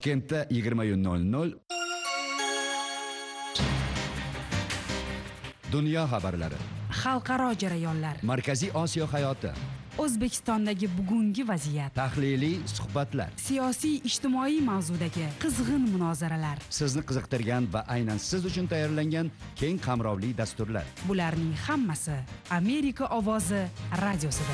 Kentda 20:00 Dunyo xabarlari, xalqaro jarayonlar, Markaziy Osiyo hayoti, O'zbekistondagi bugungi vaziyat, tahliliy suhbatlar, siyosiy ijtimoiy mavzudagi qizg'in munozaralar, sizni qiziqtirgan va aynan siz uchun tayyorlangan keng qamrovli dasturlar. bularning hammasi Amerika ovozi radiosida.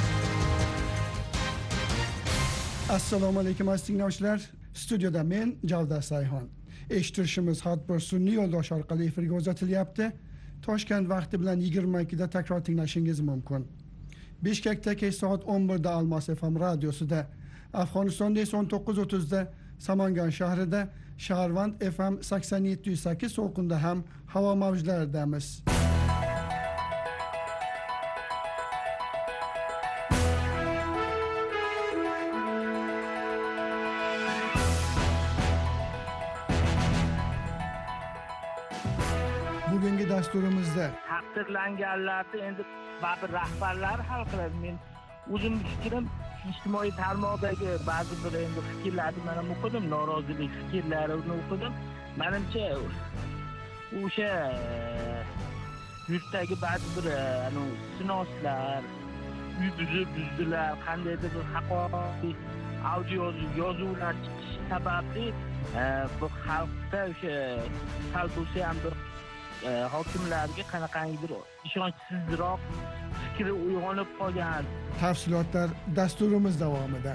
Assalomu alaykum aziz tinglovchilar. Studiyada men Javdar Sayxon. Eshittirishimiz har bir sun'iy yo'ldosh orqali efirga uzatilyapti. Toshkent vaqti bilan 22 da takror tinglashingiz mumkin. Bishkekda kech soat 11 da Almos FM radiosida, Afg'onistonda esa 19:30 da Samangan shahrida, Shaharvand FM 87.8 to'lqinda ham havo mavjlaridamiz. Bugungi dasturimizda taqdirlanganlarni endi ba'zi rahbarlar hal qiladi. Men o'zim fikrim ijtimoiy tarmoqdagi ba'zi bir endi fikrlarni men ham o'qidim, norozilik fikrlarini o'qidim. Menimcha o'sha yurtdagi ba'zi bir sinoslar, uy buzdilar, qandaydir bir haqoqiy audio yozuvlar chiqishi sababli bu xalqda o'sha sal bo'lsa ham bir hokimlarga qanaqangidir ishonchsizroq fikri uyg'onib qolgan. tafsilotlar dasturimiz davomida.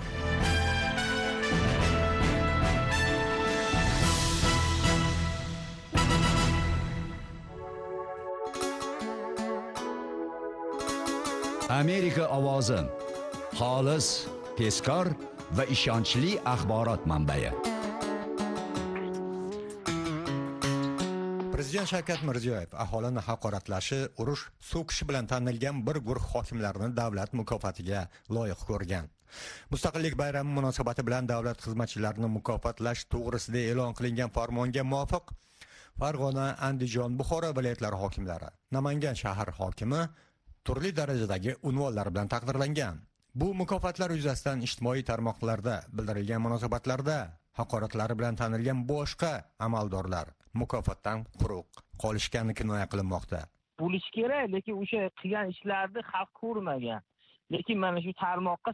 Amerika ovozi, xolis, tezkor va ishonchli axborot manbai. Prezident Shavkat Mirziyoyev aholini haqoratlashi, urush, so'kishi bilan tanilgan bir guruh hokimlarni davlat mukofotiga loyiq ko'rgan. Mustaqillik bayrami munosabati bilan davlat xizmatchilarini mukofotlash to'g'risida e'lon qilingan farmonga muvofiq Farg'ona, Andijon, Buxoro viloyatlari hokimlari, Namangan shahar hokimi turli darajadagi unvonlar bilan taqdirlangan. Bu mukofotlar yuzasidan ijtimoiy tarmoqlarda bildirilgan munosabatlarda haqoratlari bilan tanilgan boshqa amaldorlar mukofotdan quruq qolishgani kinoya qilinmoqda. Bo'lish kerak, lekin o'sha qilgan ishlarni xalq ko'rmagan. Lekin mana shu tarmoqqa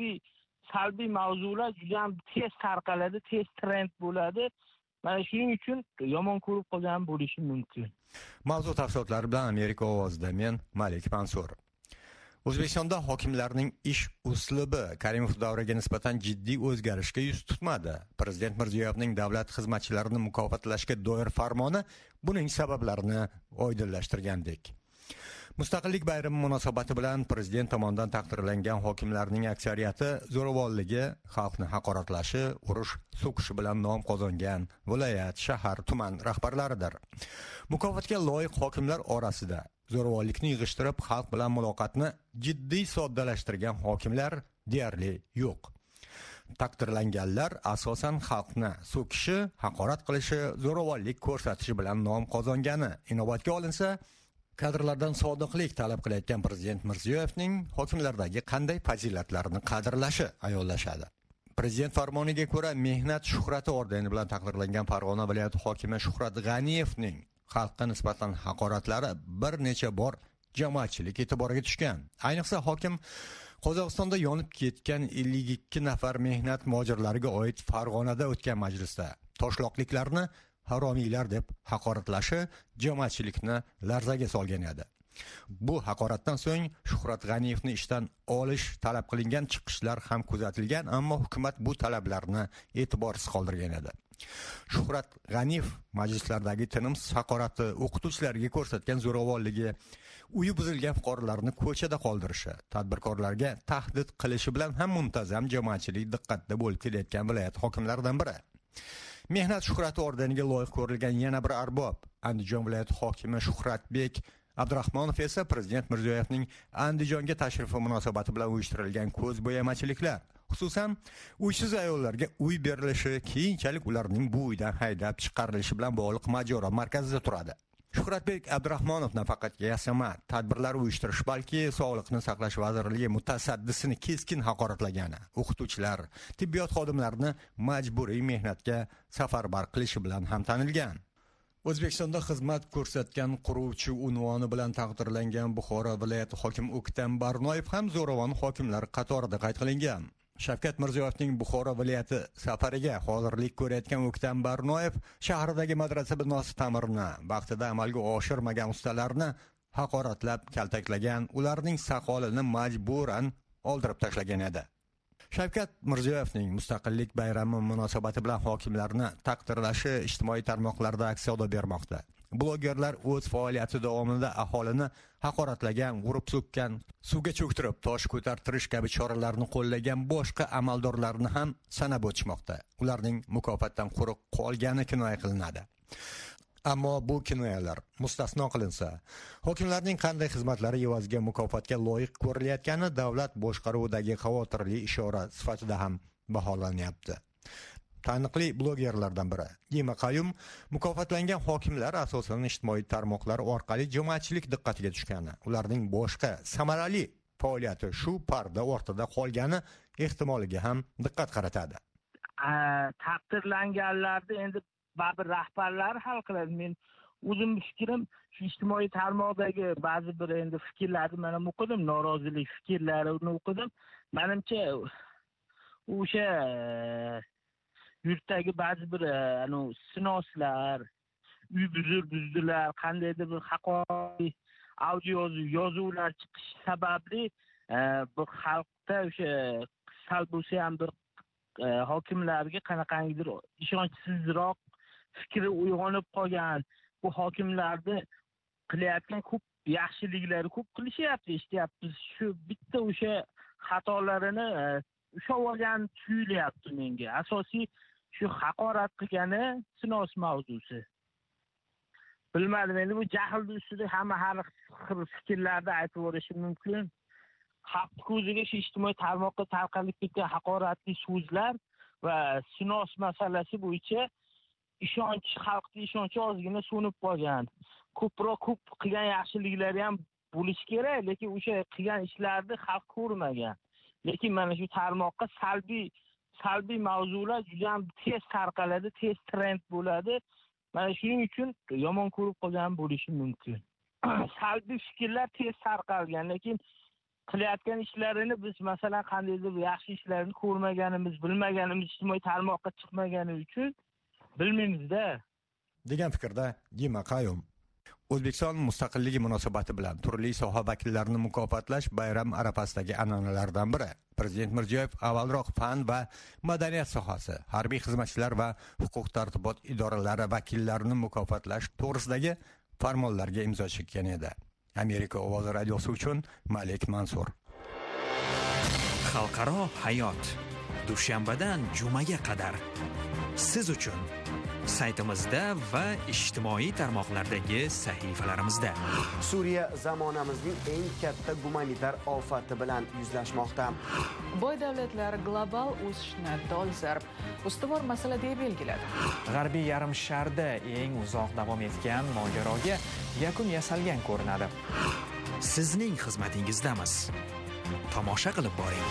salbiy mavzular juda ham tez tarqaladi, tez trend bo'ladi. Mana shuning uchun yomon ko'rib qolgan bo'lishi mumkin. Mavzu tafsilotlari bilan Amerika ovozida men Malik Mansur. O'zbekistonda hokimlarning ish uslubi Karimov davriga nisbatan jiddiy o'zgarishga yuz tutmadi. Prezident Mirziyoyevning davlat xizmatchilarini mukofotlashga doir farmoni buning sabablarini oydinlashtirgandek. Mustaqillik bayrami munosabati bilan prezident tomonidan taqdirlangan hokimlarning aksariyati zo'ravonligi, xalqni haqoratlashi, urush, so'kishi bilan nom qozongan viloyat, shahar, tuman rahbarlaridir. Mukofotga loyiq hokimlar orasida zo'ravonlikni yig'ishtirib, xalq bilan muloqotni jiddiy soddalashtirgan hokimlar deyarli yo'q. Taqdirlanganlar asosan xalqni so'kishi, haqorat qilishi, zo'ravonlik ko'rsatishi bilan nom qozongani inobatga olinsa, kadrlardan sodiqlik talab qilayotgan prezident Mirziyoyevning hokimlardagi qanday fazilatlarni qadrlashi ayonlashadi. Prezident farmoniga ko'ra mehnat shuhrati ordeni bilan taqdirlangan Farg'ona viloyati hokimi Shuhrat G'aniyevning xalqqa nisbatan haqoratlari bir necha bor jamoatchilik e'tiboriga tushgan. Ayniqsa hokim Qozog'istonda yonib ketgan 52 nafar mehnat mojirlariga oid Farg'onada o'tgan majlisda toshloqliklarni haromiylar deb haqoratlashi jamoatchilikni larzaga solgan edi. Bu haqoratdan so'ng Shuhrat G'aniyevni ishdan olish talab qilingan chiqishlar ham kuzatilgan, ammo hukumat bu talablarni e'tiborsiz qoldirgan edi. Shuhrat G'aniyev majlislardagi tinimsiz haqorati, o'qituvchilarga ko'rsatgan zo'ravonligi, uyi buzilgan fuqarolarni ko'chada qoldirishi, tadbirkorlarga tahdid qilishi bilan ham muntazam jamoatchilik diqqatida bo'lib kelayotgan viloyat hokimlaridan biri. Mehnat shuhrati ordeniga loyiq ko'rilgan yana bir arbob, Andijon viloyati hokimi Shuhratbek Abdurahmonov esa prezident Mirziyoyevning Andijonga tashrifi munosabati bilan uyushtirilgan ko'zbo'yamachiliklar, xususan uysiz ayollarga uy berilishi, keyinchalik ularning bu uydan haydab chiqarilishi bilan bog'liq mojaro markazida turadi. Shuhratbek Abdurahmonov nafaqat yasama tadbirlar uyushtirish, balki Sog'liqni saqlash vazirligi mutasaddisini keskin haqoratlagani, o'qituvchilar, tibbiyot xodimlarini majburiy mehnatga safarbar qilishi bilan ham tanilgan. O'zbekistonda xizmat ko'rsatgan quruvchi unvoni bilan taqdirlangan Buxoro viloyati hokimi O'ktam Barnoyev ham zo'ravon hokimlar qatorida qayd qilingan. Shavkat Mirziyoyevning Buxoro viloyati safariga hozirlik ko'rayotgan O'ktam Barnoyev shahardagi madrasa binosi ta'mirini vaqtida amalga oshirmagan ustalarni haqoratlab kaltaklagan, ularning soqolini majburan oldirib tashlagan edi. Shavkat Mirziyoyevning Mustaqillik bayrami munosabati bilan hokimlarni taqdirlashi ijtimoiy tarmoqlarda aksiyada bermoqda. Blogerlar o'z faoliyati davomida aholini haqoratlagan, urib so'kkan, suvga cho'ktirib, tosh ko'tartirish kabi choralarni qo'llagan boshqa amaldorlarni ham sanab o'tishmoqda. Ularning mukofotdan quruq qolgani kinoya qilinadi. Ammo bu kinoyalar mustasno qilinsa, hokimlarning qanday xizmatlari evaziga mukofotga loyiq ko'rilayotgani davlat boshqaruvidagi xavotirli ishora sifatida ham baholanyapti. Taniqli blogerlardan biri Dima Qayum mukofotlangan hokimlar asosan ijtimoiy tarmoqlar orqali jamoatchilik diqqatiga tushgani, ularning boshqa samarali faoliyati shu parda ortida qolgani ehtimoliga ham diqqat qaratadi. Taqdirlanganlarni endi baribir rahbarlar hal qiladi. Men o'zim fikrim shu ijtimoiy tarmoqdagi ba'zi bir endi fikrlarni men ham o'qidim, norozilik fikrlarini o'qidim. Menimcha o'sha yurtdagi ba'zi bir sinoslar, uy buzdilar, qandaydir bir haqoqiy audio yozuvlar chiqishi sababli bu xalqda o'sha sal bo'lsa ham bir hokimlarga qanaqangidir ishonchsizroq fikri uyg'onib qolgan. Bu hokimlarni qilayotgan ko'p yaxshiliklari ko'p qilishyapti, eshityapmiz. Shu bitta o'sha xatolarini ushlab olgan tuyulyapti menga. Asosiy shu haqorat qilgani sinos mavzusi. Bilmadim, endi bu jahlni ustida hamma har xil fikrlarni aytib o'rishi mumkin. Xalq ko'ziga shu ijtimoiy tarmoqqa tarqalib ketgan haqoratli so'zlar va sinos masalasi bo'yicha xalqning ishonchi ozgina so'nib qolgan. Ko'p qilgan yaxshiliklari ham bo'lishi kerak, lekin o'sha qilgan ishlarni xalq ko'rmagan. Lekin mana shu tarmoqqa salbiy mavzular juda ham tez tarqaladi, tez trend bo'ladi. Mana shuning uchun yomon ko'rib qolgan bo'lishi mumkin. Salbiy fikrlar tez tarqalgan, lekin qilayotgan ishlarini biz masalan qandaydir yaxshi ishlarini ko'rmaganimiz, bilmaganimiz, ijtimoiy tarmoqqa chiqmagani uchun bilmaymiz-da degan fikrda Dima Qayum. O'zbekiston mustaqilligi munosabati bilan turli soha vakillarini mukofotlash bayram arafasidagi an'analardan biri. Prezident Mirziyoyev avvalroq fan va madaniyat sohasi, harbiy xizmatchilar va huquq tartibot idoralari vakillarini mukofotlash to'g'risidagi farmonlarga imzo chekkan edi. Amerika ovozi radiosi uchun Malik Mansur. Xalqaro hayot dushanbadan jumaga qadar siz uchun saytimizda va ijtimoiy tarmoqlardagi sahifalarimizda. Suriya zamonamizning eng katta gumanitar ofati bilan yuzlashmoqda. Boy davlatlar global o'sishni dolzarb ustuvor masala deb belgiladi. G'arbiy yarim sharda eng uzoq davom etgan mojaroga yakun yasalgan ko'rinadi. Sizning xizmatingizdamiz. Tomosha qilib boring.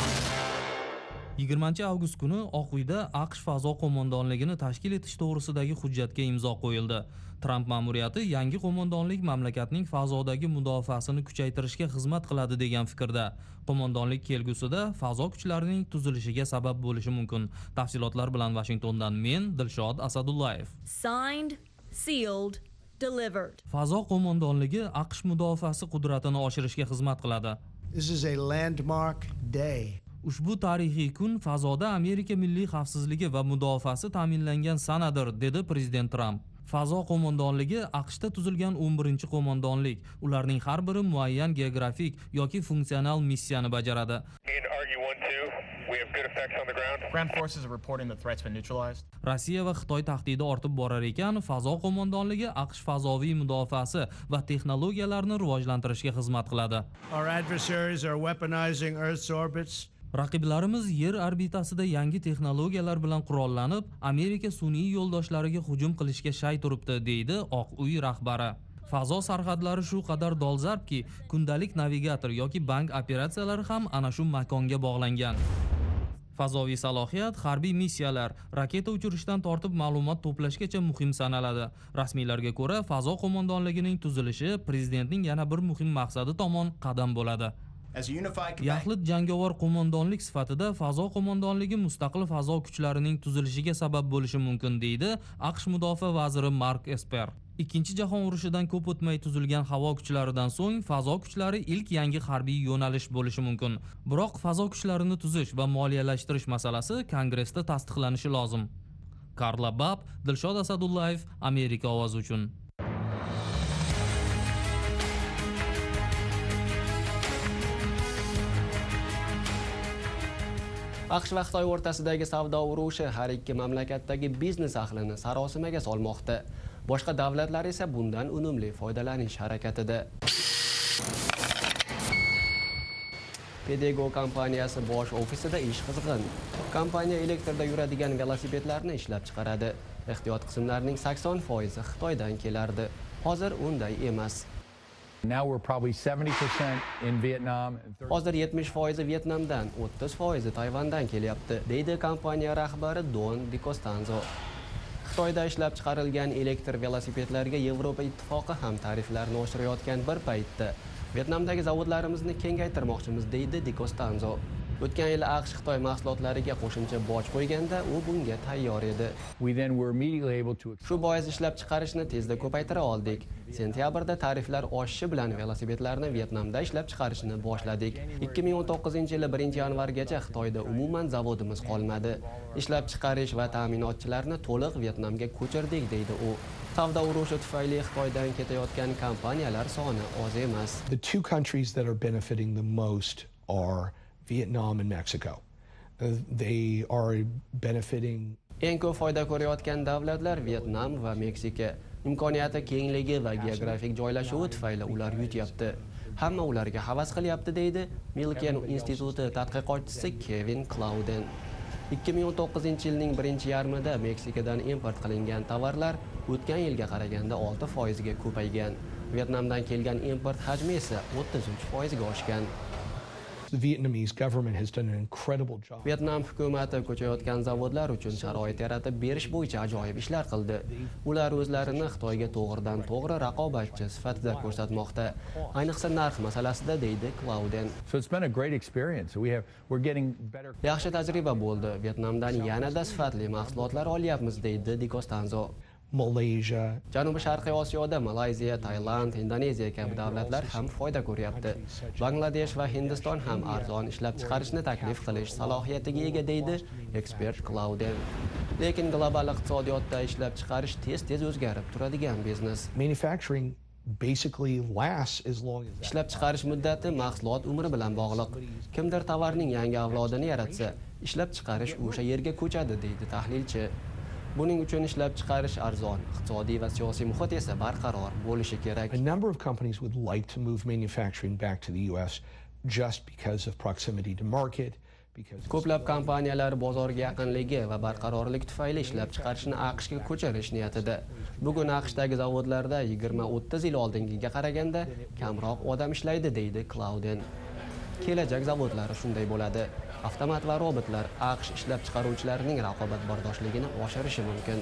20-avgust kuni Oq uyda AQSh fazo qo'mondonligini tashkil etish to'g'risidagi hujjatga imzo qo'yildi. Tramp ma'muriyati yangi qo'mondonlik mamlakatning fazodagi mudofaasini kuchaytirishga xizmat qiladi degan fikrda. Qo'mondonlik kelgusida fazo kuchlarining tuzilishiga sabab bo'lishi mumkin. Tafsilotlar bilan Washingtondan men Dilshod Asadullayev. Signed, sealed, delivered. Fazo qo'mondonligi AQSh mudofaasi qudratini oshirishga xizmat qiladi. This is a landmark day. Ushbu tarixiy kun fazoda Amerika milliy xavfsizligi va mudofaasi ta'minlangan sanadir, dedi prezident Tramp. Fazo qo'mondonligi AQShda tuzilgan 11-qo'mondonlik. Ularning har biri muayyan geografik yoki funksional missiyani bajaradi. Rossiya va Xitoy tahdidi ortib borar ekan, fazo qo'mondonligi AQSh fazoviy mudofaasi va texnologiyalarni rivojlantirishga xizmat qiladi. Our adversaries are weaponizing Earth's orbits Raqiblarimiz yer orbitasida yangi texnologiyalar bilan qurollanib, Amerika sun'iy yo'ldoshlariga hujum qilishga shay turibdi, deydi Oq uy rahbari. Fazo sarhadlari shu qadar dolzarbki, kundalik navigator yoki bank operatsiyalari ham ana shu makonga bog'langan. Fazoviy salohiyat harbiy missiyalar, raketa uchirishdan tortib ma'lumot to'plashgacha muhim sanaladi. Rasmiylarga ko'ra, fazo qo'mondonligining tuzilishi prezidentning yana bir muhim maqsadi tomon qadam bo'ladi. Yaxlit jangovar qo'mondonlik sifatida fazo qo'mondonligi mustaqil fazo kuchlarining tuzilishiga sabab bo'lishi mumkin, deydi AQSh mudofaa vaziri Mark Esper. Ikkinchi jahon urushidan ko'p o'tmay tuzilgan havo kuchlaridan so'ng fazo kuchlari ilk yangi harbiy yo'nalish bo'lishi mumkin. Biroq fazo kuchlarini tuzish va moliyalashtirish masalasi Kongressda tasdiqlanishi lozim. Karla Bab, Dilshod Asadullayev, Amerika ovozi uchun. AQSh va Xitoy o'rtasidagi savdo urushi har ikki mamlakatdagi biznes ahlini sarosimaga solmoqda. Boshqa davlatlar esa bundan unumli foydalanish harakatida. Pedego kompaniyasi bosh ofisida ish qizg'in. Kompaniya elektrda yuradigan velosipedlarni ishlab chiqaradi. Ehtiyot qismlarining 80% Xitoydan kelardi. Hozir unday emas. Now we're probably 70% in Vietnam. Hozir 70% Vietnamdan, 30% Tayvandan kelyapti, deydi kompaniya rahbari Don DiCostanzo. Xitoyda ishlab chiqarilgan elektr velosipedlarga Yevropa ittifoqi ham tariflarni oshirayotgan bir paytda Vietnamdagi zavodlarimizni kengaytirmoqchimiz, deydi DiCostanzo. O'tgan yil AQSh Xitoy mahsulotlariga qo'shimcha boj qo'yganda u bunga tayyor edi. Shu bois ishlab chiqarishni tezda ko'paytira oldik. Sentyabrda tariflar oshishi bilan velosipedlarni Vietnamda ishlab chiqarishni boshladik. 2019-yil 1-yanvargacha Xitoyda umuman zavodimiz qolmadi. Ishlab chiqarish va ta'minotchilarni to'liq Vietnamga ko'chirdik, deydi u. Savdo urushi tufayli Xitoydan ketayotgan kompaniyalar soni oz emas. The two countries that are benefiting the most are Vietnam and Mexico. They are benefiting. Eng ko'p foyda ko'rayotgan davlatlar Vietnam va Meksika. Imkoniyati kengligi va geografik joylashuvi tufayli ular yutyapti. Hamma ularga havas qilyapti, deydi Milken instituti tadqiqotchisi Kevin Clouden. 2019-yilning birinchi yarmida Meksikadan import qilingan tovarlar o'tgan yilga qaraganda 6% ga ko'paygan. Vietnamdan kelgan import hajmi esa 33% ga oshgan. The Vietnamese government has done an incredible job. Vietnam hukumati ko'chayotgan zavodlar uchun sharoit yaratib berish bo'yicha ajoyib ishlar qildi. Ular o'zlarini Xitoyga to'g'ridan-to'g'ri raqobatchi sifatida ko'rsatmoqda. Ayniqsa narx masalasida, deydi Clouden. So it's been a great experience. We're getting better. Yaxshi tajriba bo'ldi. Vietnamdan yanada sifatli mahsulotlar olyapmiz, deydi DiCostanzo. Malaysia. Janubiy Sharqiy Osiyoda Malayziya, Tailand, Indoneziya kabi davlatlar ham foyda ko'ryapti. Bangladesh va Hindiston ham arzon ishlab chiqarishni taklif qilish salohiyatiga ega, deydi ekspert Clouden. Lekin global iqtisodiyotda ishlab chiqarish tez-tez o'zgarib turadigan biznes. Manufacturing basically lasts as long as ishlab chiqarish muddati mahsulot umri bilan bog'liq. Kimdir tovarning yangi avlodini yaratsa, ishlab chiqarish o'sha yerga ko'chadi, deydi tahlilchi. Buning uchun ishlab chiqarish arzon, iqtisodiy va siyosiy muhit esa barqaror bo'lishi kerak. A number of companies would like to move manufacturing back to the US just because of proximity to market. Ko'plab kompaniyalar bozorga yaqinligi va barqarorlik tufayli ishlab chiqarishni AQShga ko'chirish niyatida. Bugun AQShdagi zavodlarda 20-30 yil oldingiga qaraganda kamroq odam ishlaydi, deydi Clouden. Kelajak zavodlari shunday bo'ladi. Avtomat va robotlar AQSh ishlab chiqaruvchilarining raqobatbardoshligini oshirishi mumkin.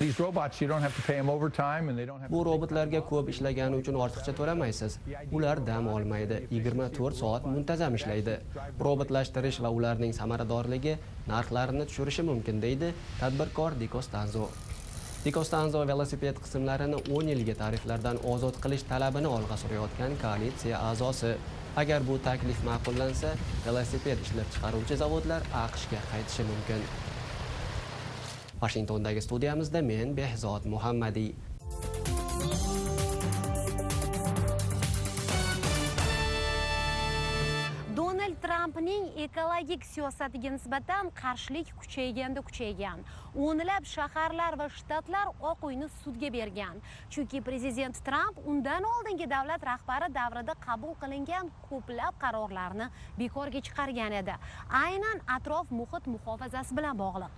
Bu robotlarga ko'p ishlagani uchun ortiqcha to'lamaysiz. Ular dam olmaydi, 24 soat muntazam ishlaydi. Robotlashtirish va ularning samaradorligi narxlarini tushirishi mumkin, deydi tadbirkor DiCostanzo. DiCostanzo velosiped qismlarini 10 yilga tariflardan ozod qilish talabini olg'a surayotgan koalitsiya a'zosi. Agar bu taklif ma'qullansa, velosiped ishlab chiqaruvchi zavodlar AQShga qaytishi mumkin. Washingtondagi studiyamizda men Behzod Muhammadiy. Donald Trampning Trampning ekologik siyosatiga nisbatan qarshilik kuchaygan. O'nlab shaharlar va shtatlar Oq uyni sudga bergan. Chunki prezident Tramp undan oldingi davlat rahbari davrida qabul qilingan ko'plab qarorlarni bekorga chiqargan edi. Aynan atrof muhit muhofazasi bilan bog'liq.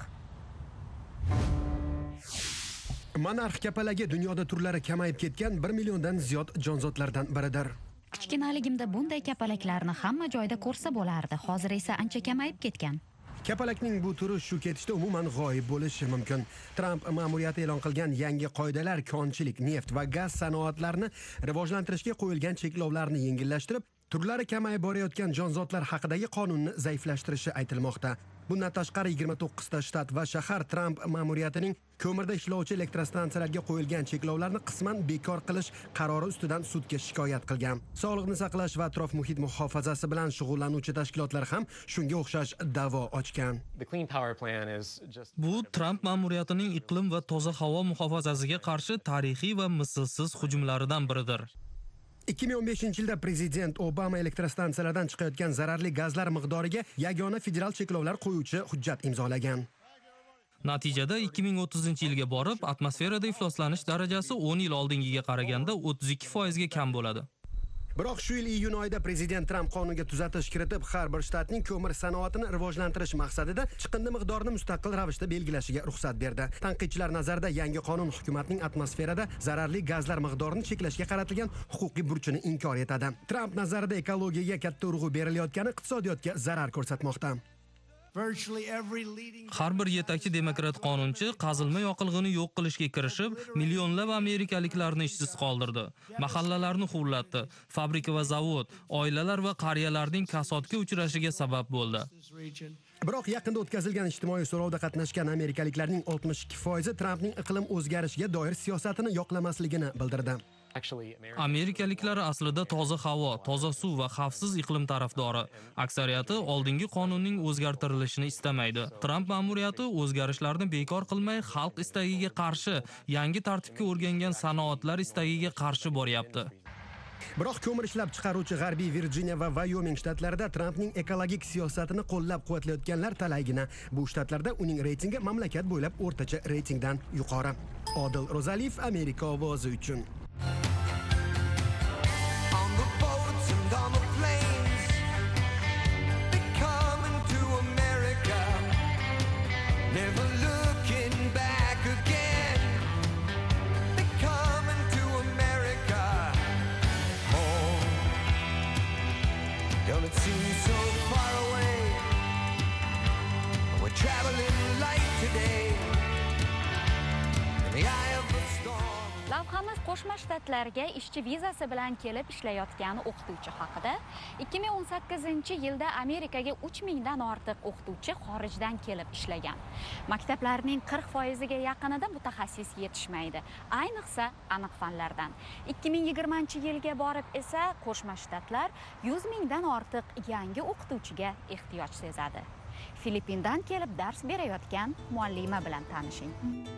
Monarx kapalagi dunyoda turlari kamayib ketgan 1 milliondan ziyod jonzotlardan biridir. Kichkinaligimda bunday kapalaklarni hamma joyda ko'rsa bo'lardi. Hozir esa ancha kamayib ketgan. Kapalakning bu turi shu ketishda umuman g'oyib bo'lishi mumkin. Tramp ma'muriyati e'lon qilgan yangi qoidalar konchilik, neft va gaz sanoatlarini rivojlantirishga qo'yilgan cheklovlarni yengillashtirib, turlari kamayib borayotgan jonzotlar haqidagi qonunni zaiflashtirishi aytilmoqda. Bundan tashqari 29 ta shtat va shahar Tramp ma'muriyatining ko'mirda ishlovchi elektrostansiyalarga qo'yilgan cheklovlarni qisman bekor qilish qarori ustidan sudga shikoyat qilgan. Sog'liqni saqlash va atrof muhit muhofazasi bilan shug'ullanuvchi tashkilotlar ham shunga o'xshash da'vo ochgan. Bu Tramp ma'muriyatining iqlim va toza havo muhofazasiga qarshi tarixiy va mislsiz hujumlaridan biridir. 2015-yilda prezident Obama elektrostansiyalardan chiqayotgan zararli gazlar miqdoriga yagona federal cheklovlar qo'yuvchi hujjat imzolagan. Natijada 2030-yilga borib, atmosferada ifloslanish darajasi 10 yil oldingiga qaraganda 32% ga kam bo'ladi. Biroq shu yil iyun oyida prezident Tramp qonunga tuzatish kiritib, har bir shtatning ko'mir sanoatini rivojlantirish maqsadida chiqindi miqdorini mustaqil ravishda belgilashiga ruxsat berdi. Tanqidchilar nazarida yangi qonun hukumatning atmosferada zararli gazlar miqdorini cheklashga qaratilgan huquqiy burchini inkor etadi. Tramp nazarida ekologiyaga katta urg'u berilayotgani iqtisodiyotga zarar ko'rsatmoqda. Har bir yetakchi demokrat qonunchi qazilma yoqilg'ini yo'q qilishga kirishib, millionlab amerikaliklarni ishsiz qoldirdi. Mahallalarni huvlatdi. Fabrika va zavod, oilalar va qariyalarning kasodga uchrashiga sabab bo'ldi. Biroq yaqinda o'tkazilgan ijtimoiy so'rovda qatnashgan amerikaliklarning 62% Trampning iqlim o'zgarishiga doir siyosatini yoqlamasligini bildirdi. Amerikaliklar aslida toza havo, toza suv va xavfsiz iqlim tarafdori. Aksariyati oldingi qonunning o'zgartirilishini istamaydi. Tramp ma'muriyati o'zgarishlarni bekor qilmay, xalq istagiga qarshi, yangi tartibga o'rgangan sanoatlar istagiga qarshi boryapti. Biroq ko'mir ishlab chiqaruvchi G'arbiy Virjiniya va Wyoming shtatlarida Trampning ekologik siyosatini qo'llab-quvvatlayotganlar talaygina. Bu shtatlarda uning reytingi mamlakat bo'ylab o'rtacha reytingdan yuqori. Odil Rozaliyev, Amerika ovozi uchun. Lavhamiz Qo'shma Shtatlarga ishchi vizasi bilan kelib ishlayotgan o'qituvchi haqida. 2018-yilda Amerikaga 3000 dan ortiq o'qituvchi xorijdan kelib ishlagan. Maktablarning 40% ga yaqinida mutaxassis yetishmaydi, ayniqsa aniq fanlardan. 2020-yilga borib esa Qo'shma Shtatlar 100 mingdan ortiq yangi o'qituvchiga ehtiyoj sezadi. Filippindan kelib dars berayotgan muallima bilan tanishing.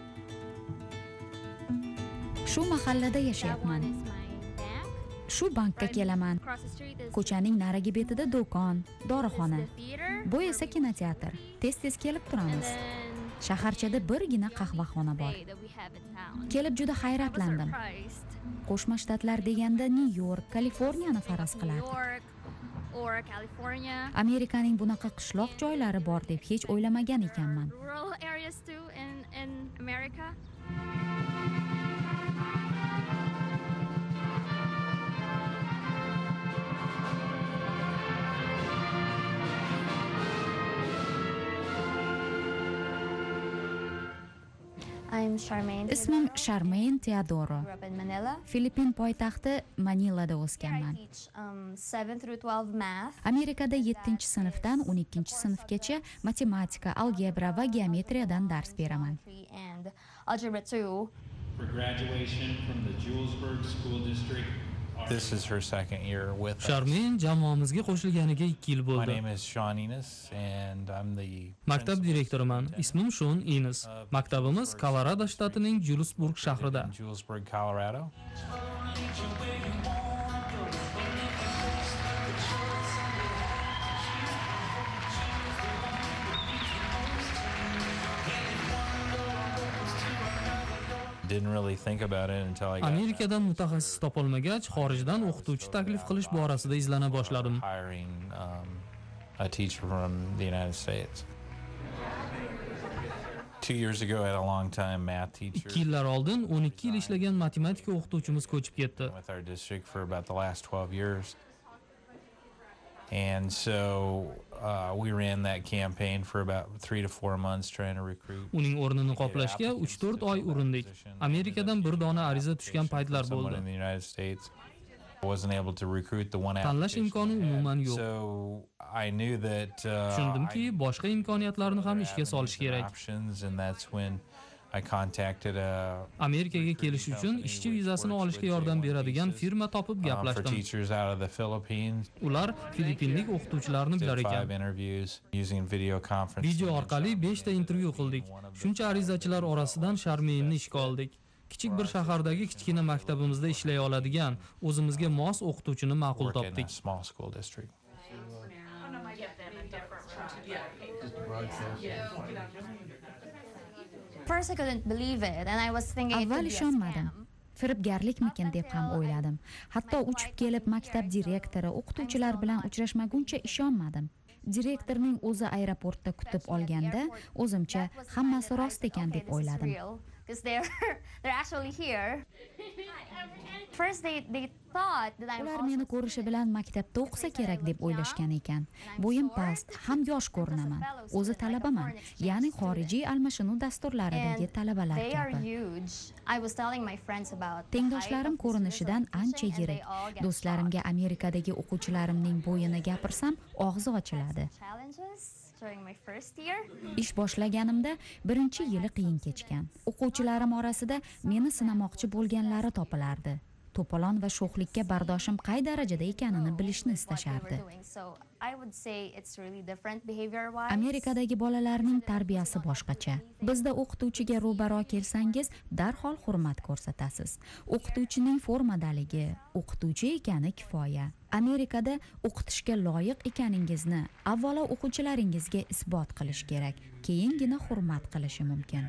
Shu mahallada yashayapman. Shu bankka kelaman. Ko'chaning narigi betida do'kon, dorixona. Bu esa kinoteatr. Tez-tez kelib turamiz. Shaharchada birgina qahvaxona bor. Kelib juda hayratlandim. Qo'shma Shtatlar deganda Nyu-York, Kaliforniyani faraz qilardik. Amerikaning bunaqa qishloq joylari bor deb hech o'ylamagan ekanman. Ismim Charmaine Teodoro. Filippin poytaxti Manilada o'sganman. Amerikada 7-sinfdan 12-sinfgacha matematika, algebra va geometriyadan dars beraman. This is her second year with us. Charmaine jamoamizga qo'shilganiga 2 yil bo'ldi. My name is Sean Enos and I'm the Maktab direktoriman. Ismim Sean Enos. Maktabimiz Colorado shtatining Julesburg shahrida. Julesburg, Colorado. didn't really think about it until I got Amerikadan mutaxassis topolmagach, xorijdan o'qituvchi taklif qilish borasida izlana boshladim. hiring a teacher from the United States. 2 years ago, I had a long-time math teacher 2 yillar oldin 12 yil ishlagan matematika o'qituvchimiz ko'chib ketdi. with our district for about the last 12 years. And so we ran that campaign for about 3 to 4 months trying to recruit. Uning o'rnini qoplashga 3-4 oy urindik. Amerikadan bir dona ariza tushgan paytlar Someone bo'ldi. in the United States wasn't able to recruit the one Tanlash imkoni umuman yo'q. So I knew that Tushundimki, boshqa imkoniyatlarni ham ishga solish kerak. options, and that's when I contacted Amerikaga kelish uchun ishchi vizasini olishga yordam beradigan firma topib for gaplashdim. teachers out of the Philippines. Ular Filippinlik o'qituvchilarni bilar Did 5 ekan. interviews using video conferencing. Video orqali 5 ta intervyu qildik. Shuncha arizachilar orasidan Sharmeyinni ishga oldik. Kichik bir shahardagi kichkina maktabimizda ishlay oladigan, o'zimizga mos o'qituvchini ma'qul work in a topdik. small school district. First I couldn't believe it and I was thinking it Avval could be a ishonmadim. scam. Firibgarlikmikin deb ham o'yladim. Hatto uchib kelib maktab direktori, o'qituvchilar bilan uchrashmaguncha ishonmadim. Direktorning o'zi aeroportda kutib olganda, o'zimcha hammasi rost ekan deb o'yladim. Because they're actually here. First they thought that I'm Ular meni ko'rishi bilan maktabda o'qisa kerak deb o'ylashgan ekan. Bo'yim past, ham yosh ko'rinaman. O'zi talabaman, ya'ni xorijiy almashinuv dasturlaridagi talabalar they are kabi. huge. I was telling my friends about Tengdoshlarim ko'rinishidan ancha yirik. Do'stlarimga Amerikadagi o'quvchilarimning bo'yini gapirsam, og'zi ochiladi. challenges during my first year. Ish boshlaganimda birinchi yili qiyin kechgan. O'quvchilarim orasida meni sinamoqchi bo'lganlari topilardi. To'polon va sho'xlikka bardoshim qay darajada ekanini bilishni istashardi. So I would say it's really different behavior-wise. Amerikadagi bolalarning tarbiyasi boshqacha. Bizda o'qituvchiga ro'baro kelsangiz, darhol hurmat ko'rsatasiz. O'qituvchining formadaligi, o'qituvchi ekani kifoya. Amerikada o'qitishga loyiq ekaningizni avvalo o'quvchilaringizga isbot qilish kerak, keyingina hurmat qilishi mumkin.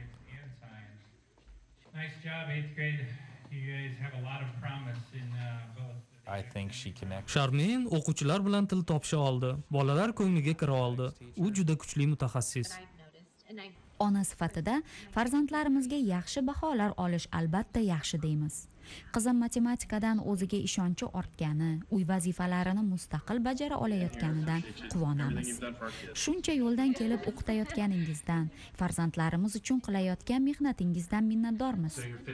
Nice job, 8th grade. You guys have a lot of promise in both. I think she connected. Sharmin o'quvchilar bilan til topisha oldi. Bolalar ko'ngliga kira oldi. U juda kuchli mutaxassis. Ona sifatida farzandlarimizga yaxshi baholar olish albatta yaxshi deymiz. Qizim matematikadan o'ziga ishonchi ortgani, uy vazifalarini mustaqil bajara olayotganidan quvonamiz. Shuncha yo'ldan kelib o'qitayotganingizdan, farzandlarimiz uchun qilayotgan mehnatingizdan minnatdormiz.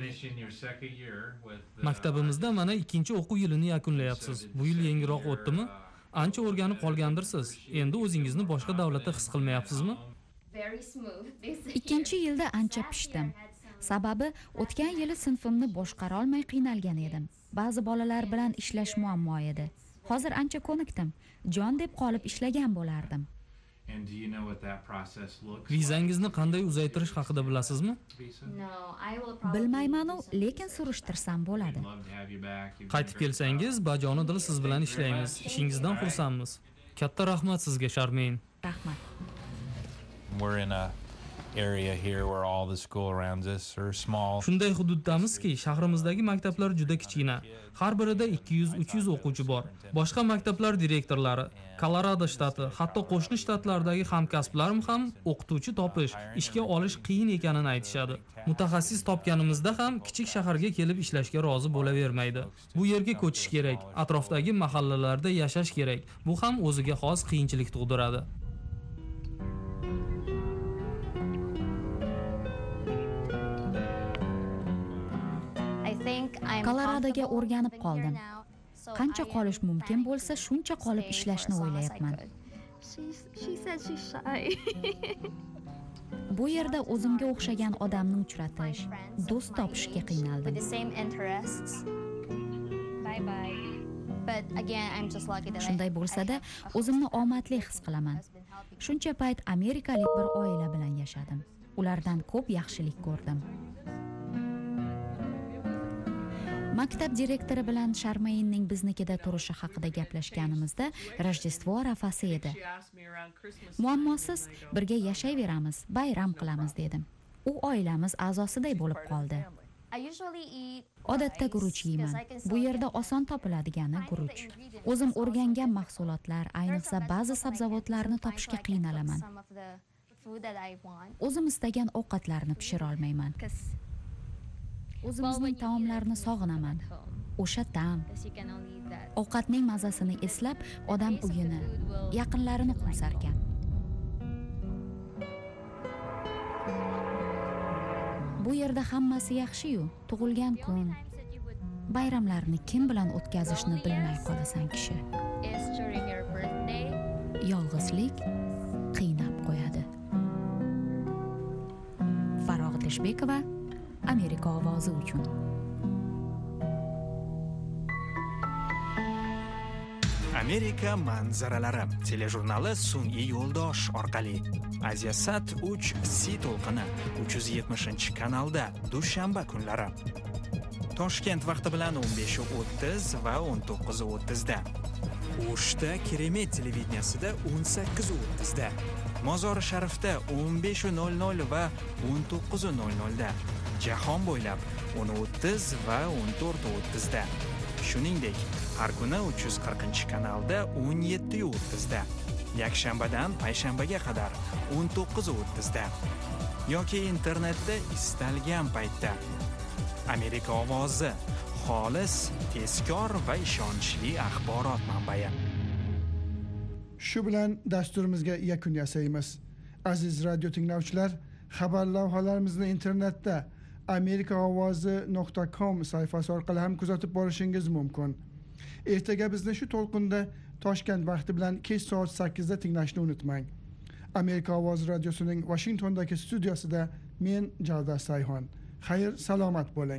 Maktabimizda mana 2-chi o'quv yilini yakunlayapsiz. Bu yil yengilroq o'tdimi? Ancha o'rganib qolgandirsiz. Endi o'zingizni boshqa davlatda his qilmayapsizmi? Ikkinchi yilda ancha pishdim. Sababi o'tgan yili sinfimni boshqara olmay qiynalgan edim. Ba'zi bolalar bilan ishlash muammo edi. Hozir ancha ko'nikdim. Jon deb qolib ishlagan bo'lardim. Vizangizni qanday uzaytirish haqida bilasizmi? Bilmayman-u, lekin surishtirsam bo'ladi. Qaytib kelsangiz, bajonidil siz bilan ishlaymiz. Ishingizdan xursandmiz. Katta rahmat sizga, Sharmin. Rahmat. We're in a area here where all the school around us are small. Shunday hududdamizki, shahrimizdagi maktablar juda kichkina. Har birida 200-300 o'quvchi bor. Boshqa maktablar direktorlari, Kolorado shtati, hatto qo'shni shtatlardagi hamkasblarim ham o'qituvchi topish, ishga olish qiyin ekanini aytishadi. Mutaxassis topganimizda ham kichik shaharga kelib ishlashga rozi bo'lavermaydi. Bu yerga ko'chish kerak, atrofdagi mahallalarda yashash kerak. Bu ham o'ziga xos qiyinchilik tug'diradi. Koloradoga o'rganib qoldim. Qancha qolish mumkin bo'lsa, shuncha qolib ishlashni o'ylayapman. Bu yerda o'zimga o'xshagan odamni uchratish, do'st topishga qiynaldim. Shunday bo'lsa-da, o'zimni omadli his qilaman. Shuncha payt amerikalik bir oila bilan yashadim. Ulardan ko'p yaxshilik ko'rdim. Maktab direktori bilan Sharmayinning biznikida turishi haqida gaplashganimizda Rojdestvo arafasi edi. Muammosiz birga yashayveramiz, bayram qilamiz dedim. U oilamiz a'zosiday bo'lib qoldi. Odatda guruch yeyman. Bu yerda oson topiladigani guruch. O'zim o'rgangan mahsulotlar, ayniqsa ba'zi sabzavotlarni topishga qiynalaman. O'zim istagan ovqatlarni pishira olmayman. O'zimizning taomlarni sog'inaman. O'sha ta'm, ovqatning mazasini eslab, odam uyini, yaqinlarini qo'msarkan. Bu yerda hammasi yaxshi-yu, tug'ilgan kun, bayramlarni kim bilan o'tkazishni bilmay qolasan kishi. Yolg'izlik qiynab qo'yadi. Farog'at Lishbekova, Amerika ovozi uchun. Amerika manzaralari telejurnali sun'iy yo'ldosh orqali Aziyasat 3 C to'lqini 370-kanalda dushanba kunlari. Toshkent vaqti bilan 15:30 va 19:30 da. O'shda Keremet televideniyasida 18:30 da. Mozori Sharifda 15:00 va 19:00 da. Jahon bo'ylab 10:30 va 14:30 da. Shuningdek, har kuni 340-kanalda 17:30 da. Yakshanbadan payshanbaga qadar 19:30 da. Yoki internetda istalgan paytda. Amerika ovozi, xolis, tezkor va ishonchli axborot manbai. Shu bilan dasturimizga yakun yasaymiz. Aziz radio tinglovchilar, xabar lavhalarimizni internetda amerikaovozi.com sayfasi orqali ham kuzatib borishingiz mumkin. Ertaga bizni shu to'lqinda Toshkent vaqti bilan kech soat 8 da tinglashni unutmang. Amerika ovozi radiosining Washingtondagi studiosida men Javdar Sayhon. Xayr, salomat bo'ling.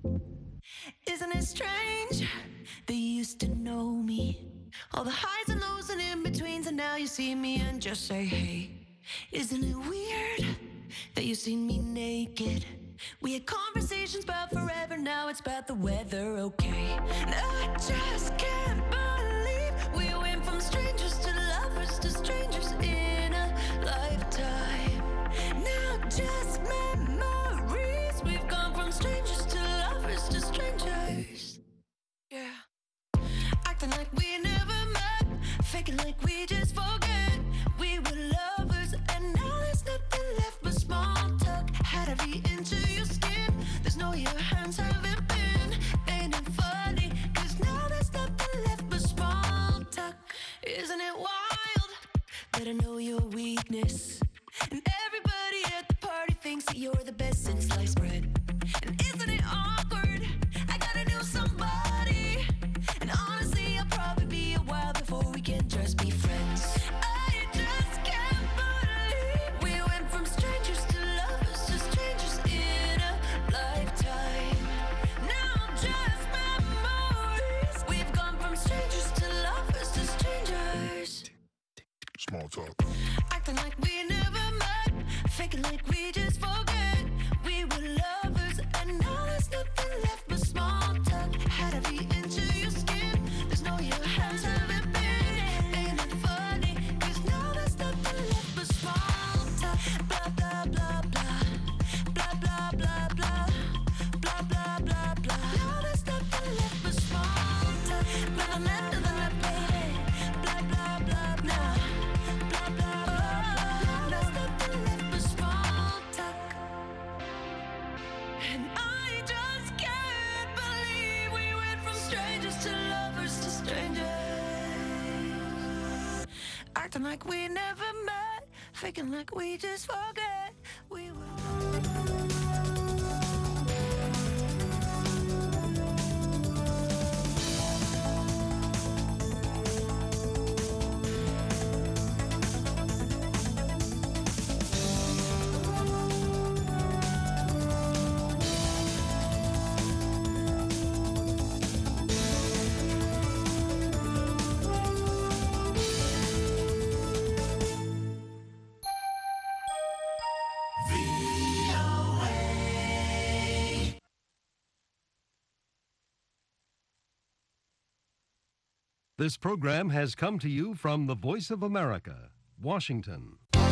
Isn't it strange that you used to know me? All the highs and lows and in-betweens, and now you see me and just say hey. Isn't it weird that you see me naked? We had conversations about forever, now it's about the weather, okay? And I just can't believe we went from strangers to lovers to strangers in a lifetime. Now just memories, we've gone from strangers to lovers to strangers. Yeah. Acting like we never met, faking like we just forget. We were lovers and now there's nothing left but small talk. Had to be into your skin, there's no your hands haven't been. Ain't it funny, cause now there's nothing left but small talk. Isn't it wild that I know your weakness? And everybody at the party thinks that you're the best since sliced bread. And isn't it awkward? I gotta know somebody. And honestly, I'll probably be a while before we can just be friends. I just can't believe we went from strangers to lovers to strangers in a lifetime. Now just memories, we've gone from strangers to lovers to strangers. Small talk. Acting like we never met, faking like we just forget. We were lovers and now there's nothing left but small talk. Had to be into your skin, there's no your hands haven't been. Ain't it funny, cause now there's nothing left but small talk. Blah blah blah blah, blah blah blah blah, blah blah blah blah. Now there's nothing left but small talk. Blah blah blah blah baby, blah blah blah blah, blah blah blah. Now there's nothing left but small talk. And I just can't believe we went from strangers to lovers to strangers. Acting like we never met, faking like we just forget. We were This program has come to you from the Voice of America, Washington.